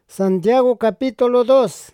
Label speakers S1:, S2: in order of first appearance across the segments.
S1: Santiago capítulo 2.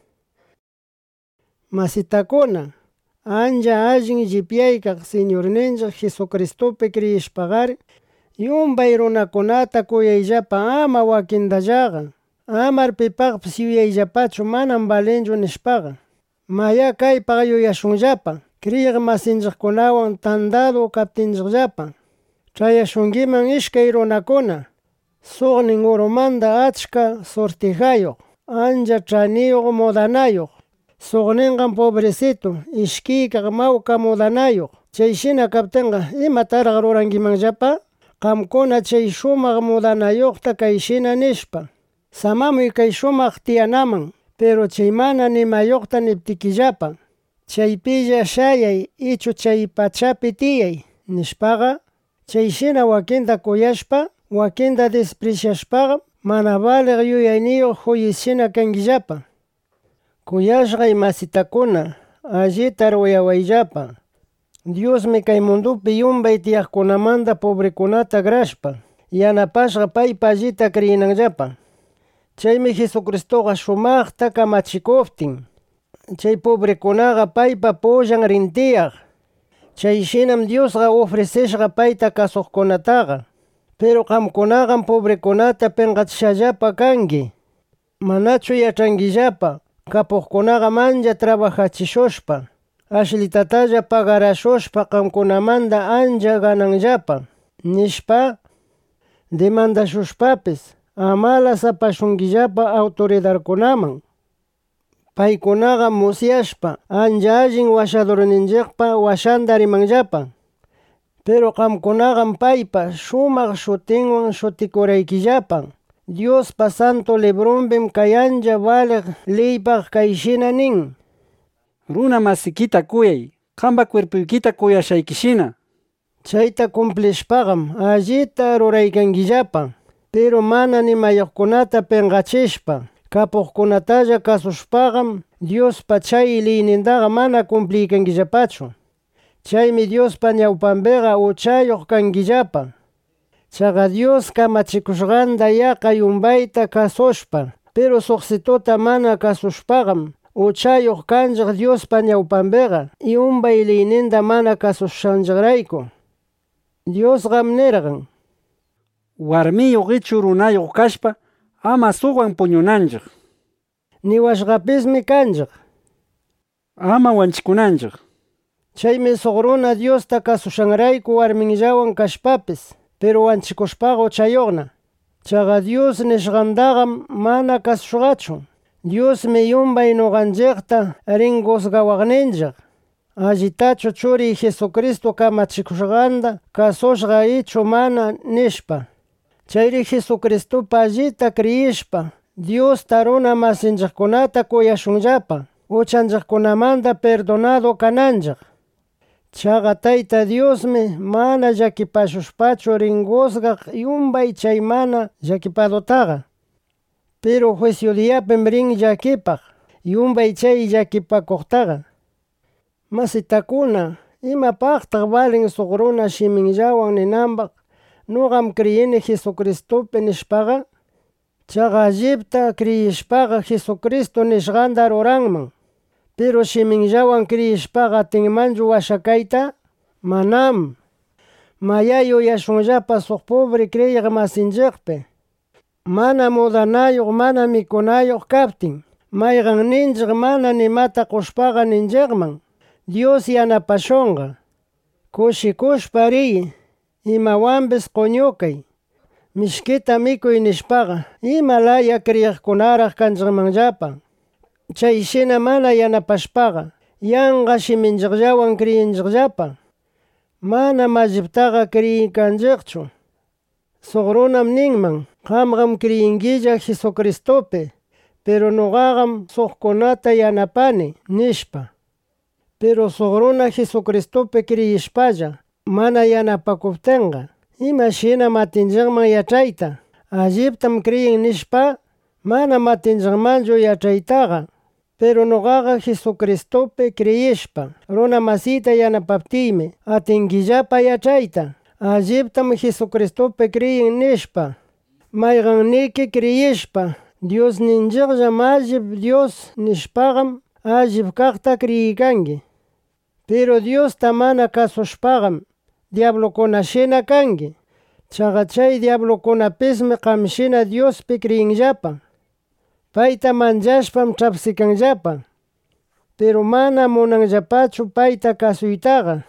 S1: Masitakuna, anja allin llipyaykaq Señorninchik Jesucristopi kriyishpaqari, yumbay runakunata kuyayllapa ama wakindallaqa, amar pipaqpis yuyayllapachu manam balinchu nishpaqa. Maya kaypaq yuyashunllapa, kriyiq masinchikkunawan tandadu kaptinchikllapa. Chayashunkiman ishkay runakuna, suqnin urumanta achka sortijayuq, anja ch'aniyuq mudanayuq, suqninqa pobrecito, ishkiykaq mawka mudanayuq. Chayshina kaptinqa imataraq rurankimanllapa? Qamkuna chay shumaq mudanayuqta kayshina nishpa: samamuy kay shumaq tiyanaman, pero chay mana nimayuqta niptikillapa: chaypilla shayay ichu chay pachapi tiyay nishpaqa, chayshina wakinta kuyashpa, wakinta despreciashpaqa, mana baliq yuyayniyuq juyisshina kankillapa. Kuyashqay masitakuna, allita ruyawayllapa. Diosmi kay mundupi yumbay tiyaqkunamanta pobrekunata grashpa, yanapashqa paypa allita kriyinanllapa. Chaymi Jesucristoqa shumaqta kamachikuptin, chay pobrekunaqa paypa pullan rin tiyaq. Chayshinam Diosqa ofrecishqa payta kasuqkunataqa. Pero qamkunaqam pobrekunata pinqachishallapa kanki. Manachu yach'ankillapa, kapuqkunaqa mancha trabajachishushpa, ashlitatalla pagarashushpa qamkunamanta ancha gananllapa nishpa, demandashushpapis amalas apashunkillapa autoridadkunaman. Paykunaqa musyashpa ancha allin washadurninchikpa washanta rimanllapa. Pero qamkunaqam paypa shumaq shutinwan shutikuraykillapa. Diospa Santo Librunpim kay ancha baliq leypaq kayshina nin:
S2: runa masikita kuyay, qampa cuerpuykita kuyashaykishina.
S1: Chayta cumplishpaqam allita ruraykankillapa. Pero mana nimayuqkunata pinqachishpa, kapuqkunatalla kasushpaqam Diospa chay leynintaqa mana cumpliykankillapachu. Chaymi Diospa ñawpanpiqa uchayuq kankillapa. Chaqa Dios kamachikushqanta yaqa yumbayta kasushpa, pero suqsituta mana kasushpaqam uchayuq kanchik Diospa ñawpanpiqa yumbay leyninta mana kasushanchikrayku. Diosqam nirqan:
S2: warmiyuq ichu runayuq kashpa, ama suqwan puñunanchik.
S1: Niwashqapismi kanchik:
S2: ama wanchikunanchik.
S1: Chaymi suq runa Diosta kasushanrayku warminllawan kashpapis, pero wanchikushpaqa uchayuqna. Chaqa Dios nishqantaqam mana kasushqachu. Diosmi yumbay nuqanchikta rin juzgawaqninchik: allitachu churiy Jesucristo kamachikushqanta kasushqa ichu mana nishpa. Chayri Jesucristopa allita kriyishpa, Diosta runa masinchikkunata kuyashunllapa, uchanchikkunamanta perdonado kananchik. Chaqa Tayta Diosmi mana llakipashushpachu rin juzgaq yumbay chay mana llakipadutaqa. Pero juicio diyapim rin llakipaq yumbay chay llakipakuqtaqa. Masitakuna, imapaqtaq balin suq runa shiminllawan ninanpaq: nuqam kriyini Jesucristopi nishpaqa? Chaqa allipta kriyishpaqa Jesucristo nishqanta ruranman. Pero shiminllawan kriyishpaqa atinmanchu washakayta? Manam. Maya yuyashunllapa suq pobre kriyiq masinchikpi, mana mudanayuq mana mikunayuq kaptin, mayqanninchik mana nimata qushpaqa ninchikman: Dios yanapashunqa, kushikushpa riy, imawanpis quñukay, mishkita mikuy nishpaqa, imalaya kriyiqkunaraq kanchikmanllapa. Chayshina mana yanapashpaqa, yanqa shiminchikllawan kriyinchikllapa. Mana malliptaqa kriyinkanchikchu. Suq runam ninman: qamqam kriyinkilla Jesucristopi, pero nuqaqam suqkunata yanapani nishpa. Pero suq runa Jesucristopi kriyishpalla mana yanapakuptinqa, imashinam atinchikman yachayta: alliptam kriyin nishpa? Manam atinchikmanchu yachaytaqa. Pero nuqaqa Jesucristopi kriyishpa runa masita yanapaptiymi atinkillapa yachayta: alliptam Jesucristopi kriyin nishpa. Mayqanniki kriyishpa Dios ninchiklla mallib Dios nishpagam allib kaqta kriykanki. Pero Dios mana kasushpagam diablokunashina kanki. Chaqa chay diablokunapismi qamshina Diospi kriyinllapa. Payta manchashpam chapsikanllapa. Pero mana munanllapachu payta kasuytaqa.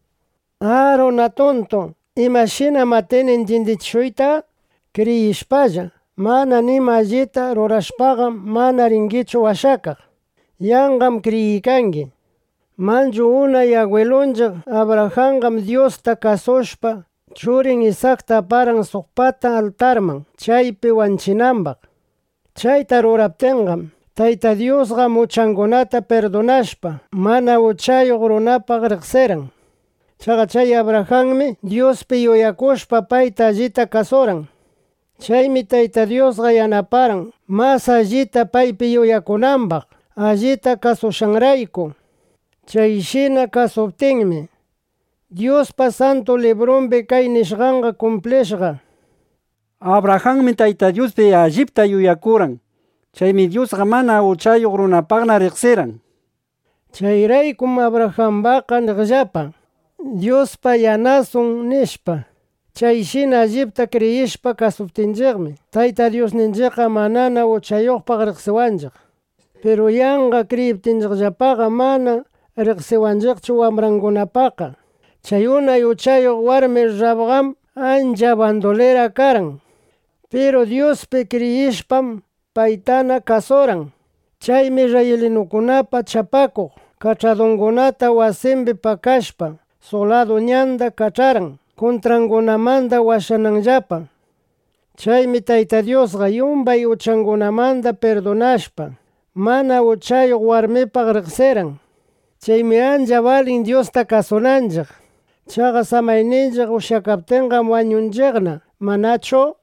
S1: Runa tonto, imashina matene entendishuyta kriyishpalla. Mana nima allita rurashpagam mana rinkichu washakaq. Yanqam kriykanki. Manchu unay abuelonchik Abrahamqam Diosta kasushpa churin Isaacta aparan suqpata altarman chaypi wanchinanpaq. Chayta ruraptinqam Tayta Diosqa muchankunata perdonashpa mana uchayuq runapaq riqsiran. Chaqa chay Abrahammi Diospi yuyakushpa payta allita kasuran. Chaymi Tayta Diosqa yanaparan mas allita paypi yuyakunanpaq allita kasushanrayku. Chayshina kasuptinmi Diospa santo librumpi kay nishqanqa cumplishqa.
S2: Abrahammi Tayta Diospi allipta yuyakuran. Chaymi Diosqa mana uchayuq runapaqna riqsiran.
S1: Chayraykum Abrahambaqa niqllapa Diospa yanasun nishpa. Chayshina allipta kriyishpa kasuptinchikmi Tayta Diosninchikqa manana uchayuqpaq riqsiwanchik. Pero yanqa kriyiptinchikllapaqa mana riqsiwanchikchu wamrankunapaqa. Chay unay uchayuq warmi Rabqam ancha bandolera karan. Pero Diospi kriyishpam paytana kasuran. Chaymi israelinukunapa chapakuq kachadunkunata wasimpi pakashpa solado ñanda kacharan contrankunamanta washananllapa. Chaymi Tayta Diosqa yumbay uchankunamanta perdonashpa mana uchayuq warmipaq riqsiran. Chaymi ancha balin Diosta kasunanchik. Chaqa samayninchik ushakaptinqam wañunchikna, manachu?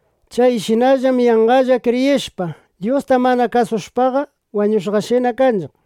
S1: Chayshinallam yanqalla kriyishpa Diosta mana kasushpaqa wañushqashina kanchik.